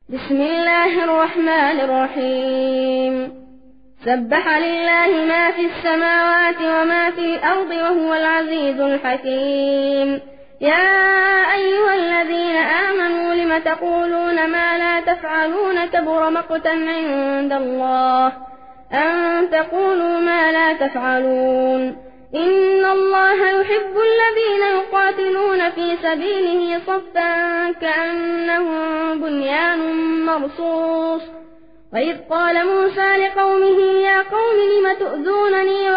بسم الله الرحمن الرحيم سبح لله ما في السماوات وما في الأرض وهو العزيز الحكيم يا أيها الذين آمنوا لم تقولون ما لا تفعلون كبر مقتا عند الله أن تقولوا ما لا تفعلون إن الله يحب الذين يقاتلون في سبيله صفا كأنهم بنيان مرصوص وإذ قال موسى لقومه يا قوم لم تؤذونني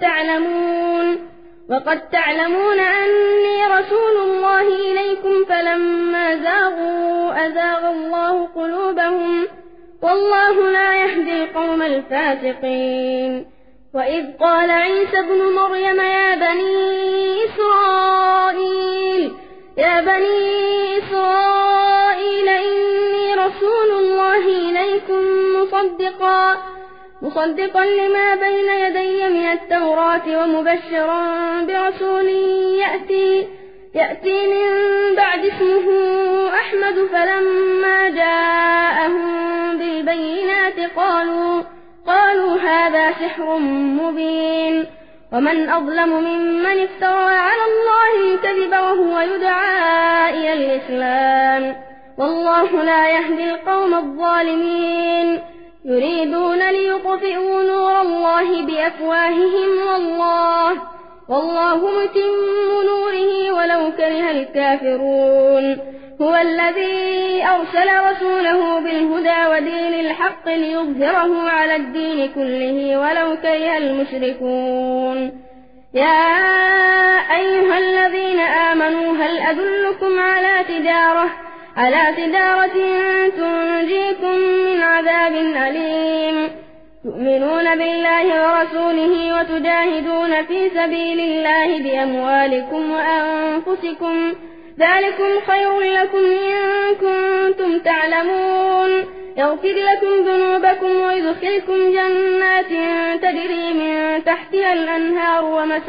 وقد تعلمون أني رسول الله إليكم فلما زاغوا أزاغ الله قلوبهم والله لا يهدي القوم الفاسقين وإذ قال عيسى ابن مريم يا بني إسرائيل إني رسول الله إليكم مصدقا لما بين يدي من التوراة ومبشرا برسول يأتي من بعد اسمه أحمد فلما جاءهم بالبينات قالوا هذا سحر مبين ومن أظلم ممن افترى على الله الكذب وهو يدعى إلى الإسلام والله لا يهدي القوم الظالمين يريدون ليطفئوا نور الله بأفواههم والله متم نوره ولو كره الكافرون هو الذي أرسل رسوله بالهدى ودين الحق ليظهره على الدين كله ولو كره المشركون يا أيها الذين آمنوا هل أدلكم على تجارة تنجيكم من عذاب أليم تؤمنون بالله ورسوله وتجاهدون في سبيل الله بأموالكم وأنفسكم ذلكم خير لكم إن كنتم تعلمون يغفر لكم ذنوبكم ويدخلكم جنات تجري من تحتها الأنهار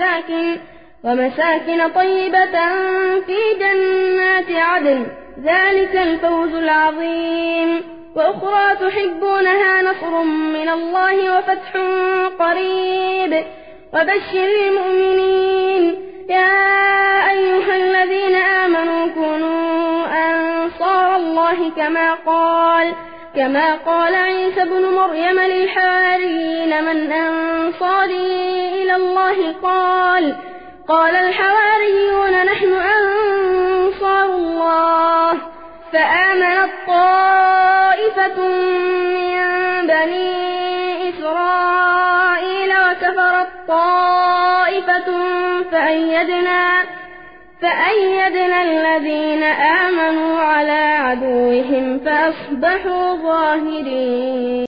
ومساكن طيبة في جنات عدن ذلك الفوز العظيم وأخرى تحبونها نصر من الله وفتح قريب وبشر المؤمنين يا أيها الذين آمنوا كونوا أنصار الله كما قال عيسى ابن مريم للحواريين من أنصاري إلى الله قال الحواريون نحن أنصار الله فآمنت طائفة من بني إسرائيل وكفرت طائفة فأيدنا الذين آمنوا على عدوهم فأصبحوا ظاهرين.